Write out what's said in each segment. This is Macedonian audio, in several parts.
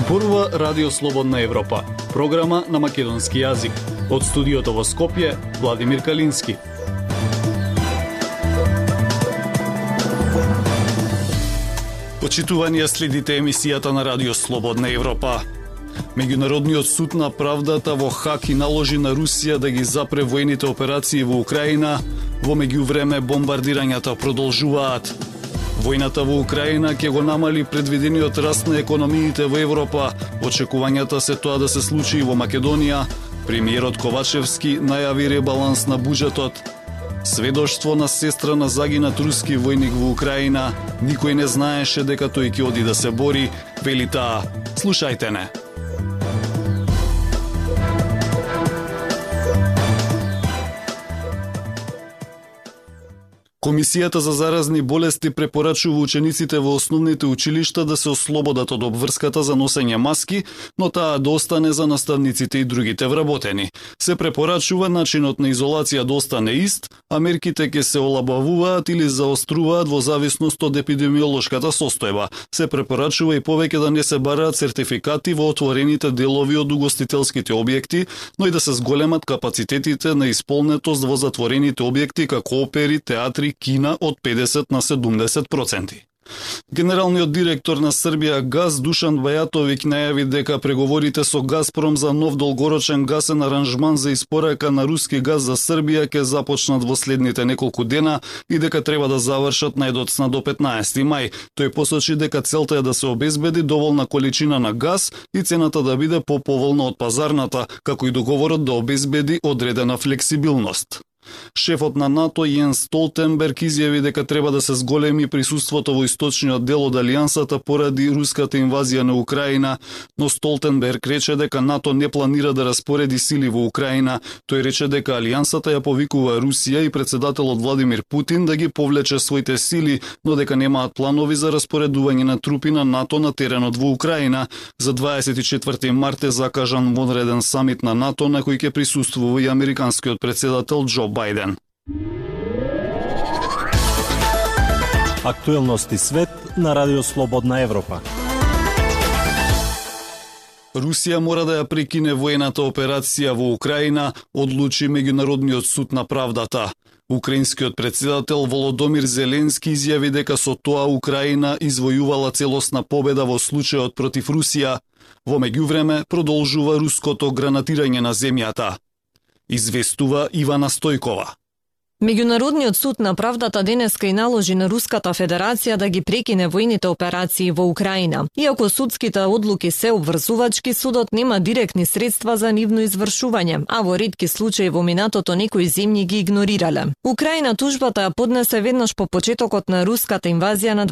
Зборува Радио Слободна Европа, програма на македонски јазик. Од студиото во Скопје, Владимир Калински. Почитувани, следите емисијата на Радио Слободна Европа. Меѓународниот суд на правдата во Хаг и наложи на Русија да ги запре воените операции во Украина. Во меѓувреме бомбардирањата продолжуваат. Војната во Украина ќе го намали предвидениот раст на економиите во Европа. Очекувањата се тоа да се случи и во Македонија. Премиерот Ковачевски најави ребаланс на буџетот. Сведоштво на сестра на загинат руски војник во Украина. Никој не знаеше дека тој ќе оди да се бори, вели таа. Слушајте не. Комисијата за заразни болести препорачува учениците во основните училишта да се ослободат од обврската за носење маски, но таа да остане за наставниците и другите вработени. Се препорачува начинот на изолација да остане ист, а мерките ќе се олабавуваат или заоструваат во зависност од епидемиолошката состојба. Се препорачува и повеќе да не се бараат сертификати во отворените делови од угостителските објекти, но и да се зголемат капацитетите на исполнетост во затворените објекти како опери, театри, кина од 50 на 70%. Генералниот директор на Србија Газ Душан Бајатовиќ најави дека преговорите со Газпром за нов долгорочен гасен аранжман за испорака на руски газ за Србија ќе започнат во следните неколку дена и дека треба да завршат најдоцна до 15 мај. Тој посочи дека целта е да се обезбеди доволна количина на газ и цената да биде поповолна од пазарната, како и договорот да обезбеди одредена флексибилност. Шефот на НАТО Јенс Столтенберг изјави дека треба да се зголеми присуството во источниот дел од алијансата поради руската инвазија на Украина, но Столтенберг рече дека НАТО не планира да распореди сили во Украина. Тој рече дека алијансата ја повикува Русија и председателот Владимир Путин да ги повлече своите сили, но дека немаат планови за распоредување на трупи на НАТО на теренот во Украина. За 24 март е закажан вонреден самит на НАТО на кој ќе присуствува и американскиот председател Џо Бајден. Актуелности свет на Радио Слободна Европа. Русија мора да ја прекине воената операција во Украина, одлучи Меѓународниот суд на правдата. Украинскиот председател Володомир Зеленски изјави дека со тоа Украина извојувала целосна победа во случајот против Русија. Во меѓувреме продолжува руското гранатирање на земјата. Известува Ивана Стојкова. Меѓународниот суд на правдата денеска и наложи на Руската Федерација да ги прекине војните операции во Украина. Иако судските одлуки се обврзувачки, судот нема директни средства за нивно извршување, а во ретки случаи во минатото некои земји ги игнорирале. Украина тужбата ја поднесе веднаш по почетокот на руската инвазија на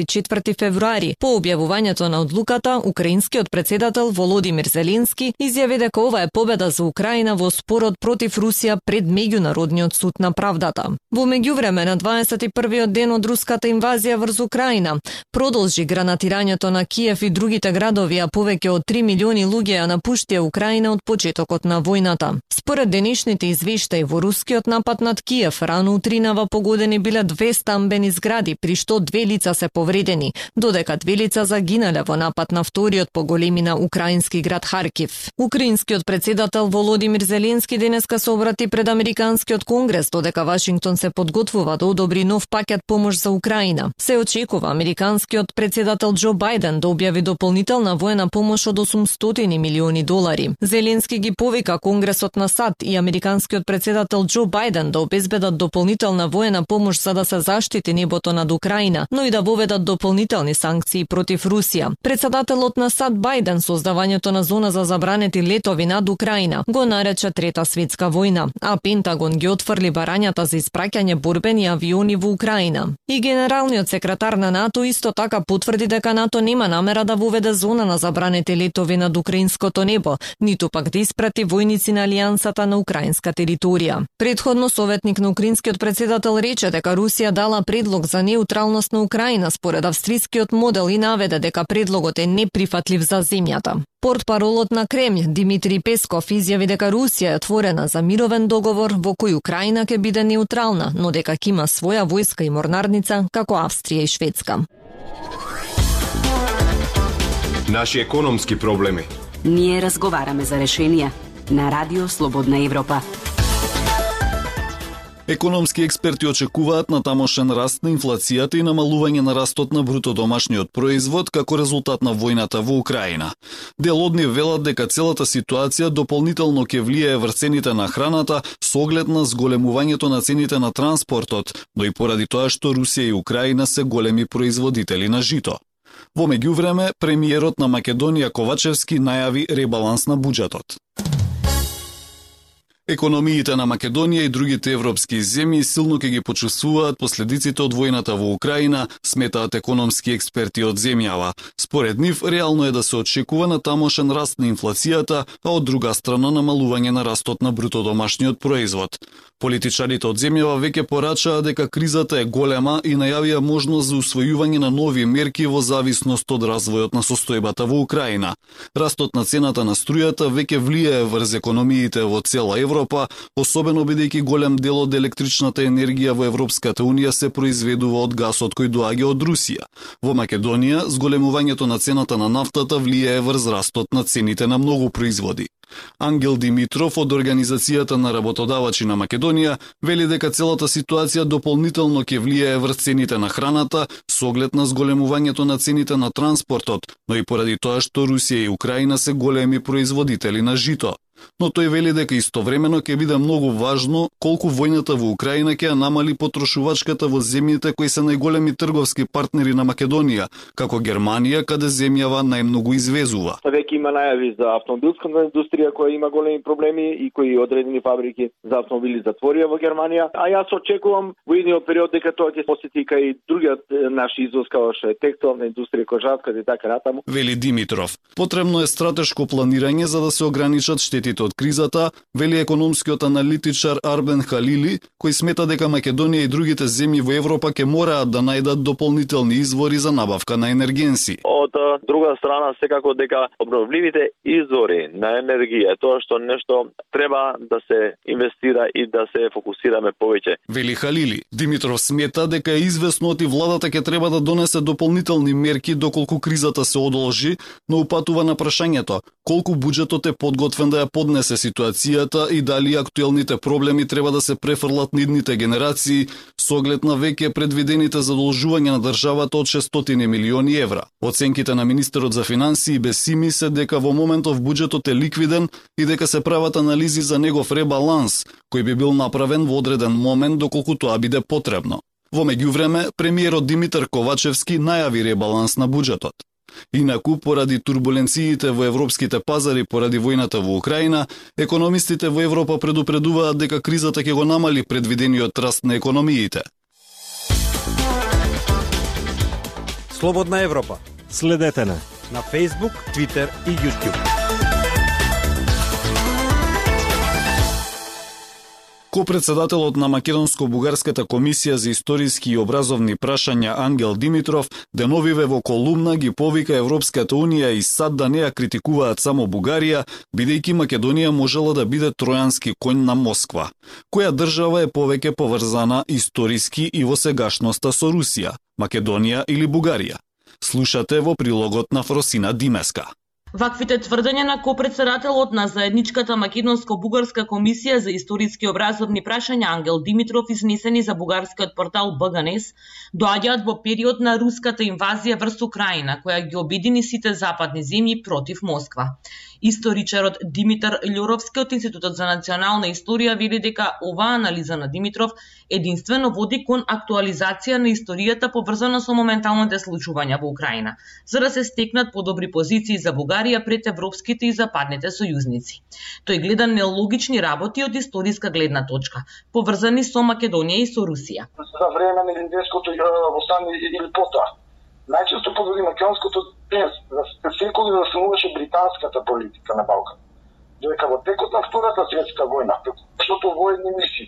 24 февруари. По објавувањето на одлуката, украинскиот председател Володимир Зеленски изјави дека ова е победа за Украина во спорот против Русија пред Меѓународниот суд на правдата. Во меѓувреме на 21-виот ден од руската инвазија врз Украина продолжи гранатирањето на Киев и другите градови, а повеќе од 3 милиони луѓе ја напуштија Украина од почетокот на војната. Според денешните извештаи, во рускиот напад над Киев рано утринава погодени биле 2 стамбени згради, при што 2 лица се повредени, додека 2 лица загинале во напад на вториот по големина украински град Харкив. Украинскиот председател Володимир Зеленски денеска се обрати пред Американскиот конгрес, додека Вашингтон се подготвува да одобри нов пакет помош за Украина. Се очекува американскиот председател Џо Бајден да објави дополнителна воена помош од 800 милиони долари. Зеленски ги повика Конгресот на САД и американскиот председател Џо Бајден да обезбедат дополнителна воена помош за да се заштити небото над Украина, но и да воведат дополнителни санкции против Русија. Председателот на САД Бајден создавањето на зона за забранети летови над Украина го нарече Трета светска војна, а Пентагон ги отфрли барањата за испраќање борбени авиони во Украина. И генералниот секретар на НАТО исто така потврди дека НАТО нема намера да воведе зона на забранети летови над украинското небо, ниту пак да испрати војници на алијансата на украинска територија. Претходно советник на украинскиот председател рече дека Русија дала предлог за неутралност на Украина според австрискиот модел и наведе дека предлогот е неприфатлив за земјата. Портпаролот на Кремљ Димитри Песков изјави дека Русија е отворена за мировен договор во кој Украина ќе биде неутрална, но дека ќе има своја војска и морнарница како Австрија и Шведска. Наши економски проблеми. Ние разговараме за решенија на Радио Слободна Европа. Економски експерти очекуваат на тамошен раст на инфлацијата и намалување на растот на бруто домашниот производ како резултат на војната во Украина. Дел од нив велат дека целата ситуација дополнително ќе влијае врз цените на храната со оглед на зголемувањето на цените на транспортот, но и поради тоа што Русија и Украина се големи производители на жито. Во меѓувреме, премиерот на Македонија Ковачевски најави ребаланс на буџетот. Економиите на Македонија и другите европски земји силно ќе ги почувствуваат последиците од војната во Украина, сметаат економски експерти од земјава. Според нив, реално е да се очекува на тамошен раст на инфлацијата, а од друга страна намалување на растот на бруто домашниот производ. Политичарите од земјава веќе порачаа дека кризата е голема и најавија можност за усвојување на нови мерки во зависност од развојот на состојбата во Украина. Растот на цената на струјата веќе влијае врз економиите во цела Европа, особено бидејќи голем дел од електричната енергија во Европската Унија се произведува од гасот кој доаѓа од Русија. Во Македонија, зголемувањето на цената на нафтата влијае врз растот на цените на многу производи. Ангел Димитров од Организацијата на работодавачи на Македонија вели дека целата ситуација дополнително ќе влијае врз цените на храната со оглед на зголемувањето на цените на транспортот, но и поради тоа што Русија и Украина се големи производители на жито. Но тој вели дека истовремено ќе биде многу важно колку војната во Украина ќе намали потрошувачката во земјите кои се најголеми трговски партнери на Македонија, како Германија, каде земјава најмногу извезува. Веќе има најави за автомобилската индустрија која има големи проблеми и кои одредени фабрики за автомобили затворија во Германија, а јас очекувам во идниот период дека тоа ќе посети кај другиот наши извоз како што е текстилна индустрија, кожарска и така натаму. Вели Димитров. Потребно е стратешко планирање за да се ограничат штетите од кризата, вели економскиот аналитичар Арбен Халили, кој смета дека Македонија и другите земји во Европа ќе мораат да најдат дополнителни извори за набавка на енергенси. Од друга страна, секако дека обновливите извори на енергија, тоа што нешто треба да се инвестира и да се фокусираме повеќе. Вели Халили. Димитров смета дека е известно оти владата ќе треба да донесе дополнителни мерки доколку кризата се одолжи, но упатува на прашањето колку буџетот е подготвен да ја поднесе ситуацијата и дали актуелните проблеми треба да се префрлат на идните генерации со оглед на веќе предвидените задолжувања на државата од 600 милиони евра. Оценките на министерот за финансии Бесими се дека во моментов буџетот е ликвиден и дека се прават анализи за негов ребаланс, кој би бил направен во одреден момент доколку тоа биде потребно. Во меѓувреме, премиерот Димитар Ковачевски најави ребаланс на буџетот. Инаку, поради турбуленциите во европските пазари поради војната во Украина, економистите во Европа предупредуваат дека кризата ќе го намали предвидениот раст на економиите. Слободна Европа. Следете на Facebook, Twitter и YouTube. Ко-председателот на Македонско-бугарската комисија за историски и образовни прашања Ангел Димитров деновиве во колумна ги повика Европската Унија и САД да не ја критикуваат само Бугарија, бидејќи Македонија можела да биде тројански коњ на Москва. Која држава е повеќе поврзана историски и во сегашноста со Русија, Македонија или Бугарија? Слушате во прилогот на Фросина Димеска. Ваквите тврдења на ко-председателот на заедничката Македонско-бугарска комисија за историски образовни прашања Ангел Димитров, изнесени за бугарскиот портал БГНЕС, доаѓаат во период на руската инвазија врз Украина, која ги обедини сите западни земји против Москва. Историчарот Димитар Љуровски од Институтот за национална историја вели дека оваа анализа на Димитров единствено води кон актуализација на историјата поврзана со моменталните случувања во Украина, за да се стекнат подобри позиции за Бугарија пред европските и западните сојузници. Тој гледа нелогични работи од историска гледна точка, поврзани со Македонија и со Русија. За време на Илиндешкото востание или потоа. Најчесто пододи македонското без секој да засилуваше британската политика на Балкан. Додека во текот на Втората светска војна, преку војни мисии,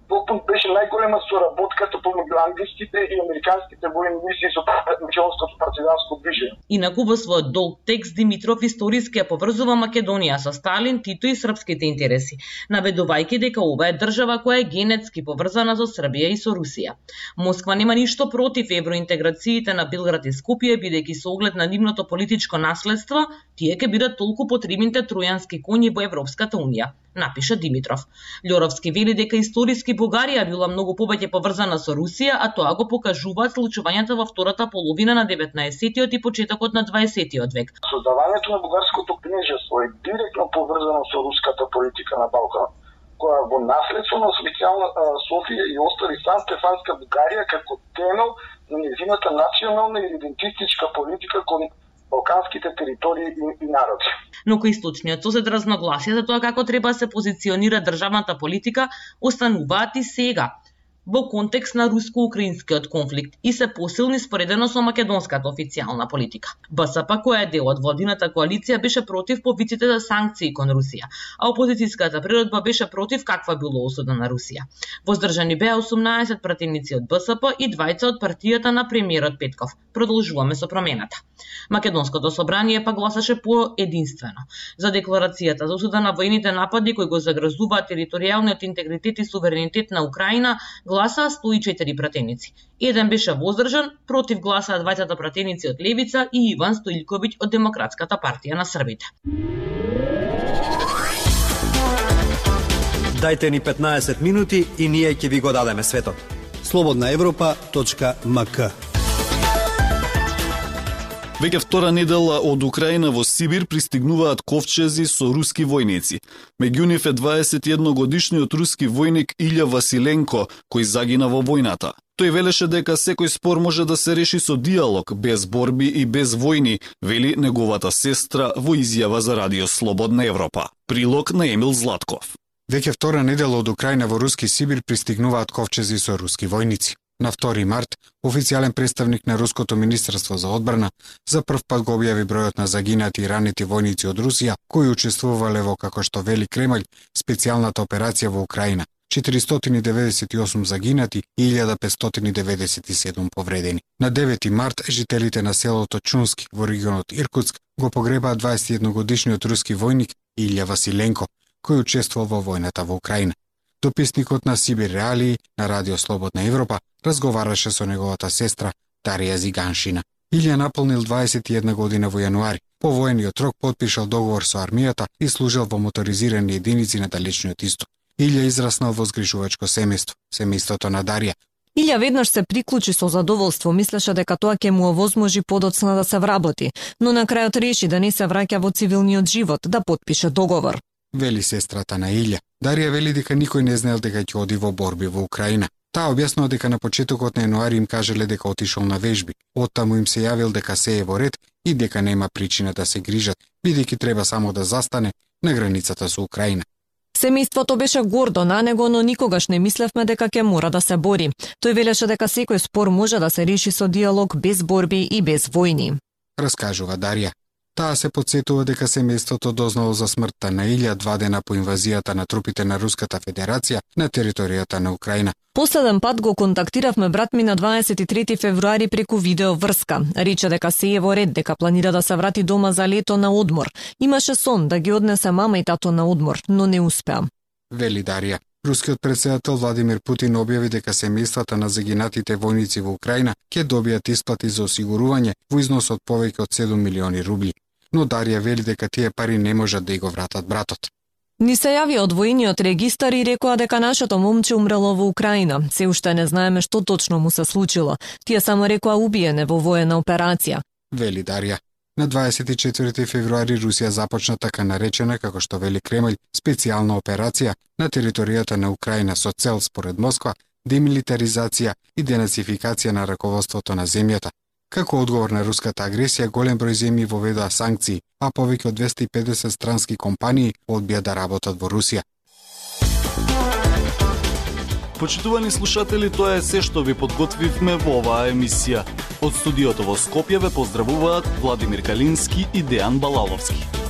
Толкова беше најголема соработката помеѓу англиските и американските војни мисии со македонското партизанско движење. Инаку во својот долг текст Димитров историски ја поврзува Македонија со Сталин, Тито и српските интереси, наведувајќи дека ова е држава која е генетски поврзана со Србија и со Русија. Москва нема ништо против евроинтеграциите на Белград и Скопје, бидејќи со оглед на нивното политичко наследство, тие ќе бидат толку потребните тројански коњи во Европската унија, напиша Димитров. Љоровски вели дека историски Бугарија била многу повеќе поврзана со Русија, а тоа го покажуваат случувањата во втората половина на 19-тиот и почетокот на 20-тиот век. Создавањето на бугарското кнежество е директно поврзано со руската политика на Балкан, која во наследство на официјална Софија и остави Сан-Стефанска Бугарија како темел на нејзината национална и идентистичка политика кон балканските територии и народи. Но кој источниот сосед разногласија за тоа како треба да се позиционира државната политика остануваат и сега во контекст на руско-украинскиот конфликт и се посилни споредено со македонската официјална политика. БСП, која е дел од владината коалиција, беше против повиците за санкции кон Русија, а опозицијската природба беше против каква било осуда на Русија. Воздржани беа 18 пратеници од БСП и 2 од партијата на премиерот Петков. Продолжуваме со промената. Македонското собрание па гласаше поединствено за декларацијата за осуда на воените напади кои го загрозуваат територијалниот интегритет и суверенитет на Украина. Гласаа 104 пратеници. Еден беше воздржан, против гласаа 2 пратеници од Левица и Иван Стоилковиќ од Демократската партија на Србите. Дајте ни 15 минути и ние ќе ви го дадеме светот. slobodnaevropa.mk. Веќе втора недела од Украина во Сибир пристигнуваат ковчези со руски војници. Меѓу нив е 21-годишниот руски војник Илја Василенко, кој загина во војната. Тој велеше дека секој спор може да се реши со диалог, без борби и без војни, вели неговата сестра во изјава за Радио Слободна Европа. Прилог на Емил Златков. Веќе втора недела од Украина во руски Сибир пристигнуваат ковчези со руски војници. На 2 март, официјален представник на Руското министерство за одбрана за прв пат го објави бројот на загинати и ранети војници од Русија кои учествувале во, како што вели Кремљ, специјалната операција во Украина. 498 загинати и 1597 повредени. На 9 март, жителите на селото Чунски во регионот Иркутск го погребаат 21-годишниот руски војник Илја Василенко, кој учествувал во војната во Украина. Дописникот на Сибир Реалии на Радио Слободна Европа разговараше со неговата сестра Дарија Зиганшина. Илја наполнил 21 година во јануари. По воениот рок потпишал договор со армијата и служил во моторизирани единици на далечниот исток. Илја израснал во згрижувачко семејство, семејството на Дарија. Илја веднаш се приклучи со задоволство, мислеше дека тоа ќе му овозможи подоцна да се вработи, но на крајот реши да не се враќа во цивилниот живот, да потпише договор. Вели сестрата на Илја. Дарија вели дека никој не знаел дека ќе оди во борби во Украина. Таа објаснува дека на почетокот на јануари им кажале дека отишол на вежби. Оттаму им се јавил дека се е во ред и дека нема причина да се грижат, бидејќи треба само да застане на границата со Украина. Семејството беше гордо на него, но никогаш не мислевме дека ќе мора да се бори. Тој велеше дека секој спор може да се реши со диалог, без борби и без војни. Раскажува Дарија. Таа се потсетува дека семејството дознало за смртта на Илја 2 дена по инвазијата на трупите на Руската Федерација на територијата на Украина. Последен пат го контактиравме брат ми на 23 февруари преку видеоврска. Рече дека се е во ред, дека планира да се врати дома за лето на одмор. Имаше сон да ги однесе мама и тато на одмор, но не успеа. Вели Дарија. Рускиот претседател Владимир Путин објави дека семејствата на загинатите војници во Украина ќе добијат исплати за осигурување во износ од повеќе од 7 милиони рубли. Но Дарија вели дека тие пари не можат да и го вратат братот. Ни се јави од војниот регистар и рекоа дека нашето момче умрело во Украина. Се уште не знаеме што точно му се случило. Тие само рекоа убиене во воена операција. Вели Дарија. На 24 февруари Русија започна така наречена, како што вели Кремљ, специјална операција на територијата на Украина со цел, според Москва, демилитаризација и денацификација на раководството на земјата. Како одговор на руската агресија, голем број земји воведоа санкции, а повеќе од 250 странски компании одбија да работат во Русија. Почитувани слушатели, тоа е се што ви подготвивме во оваа емисија. Од студиото во Скопје ве поздравуваат Владимир Калински и Дејан Балаловски.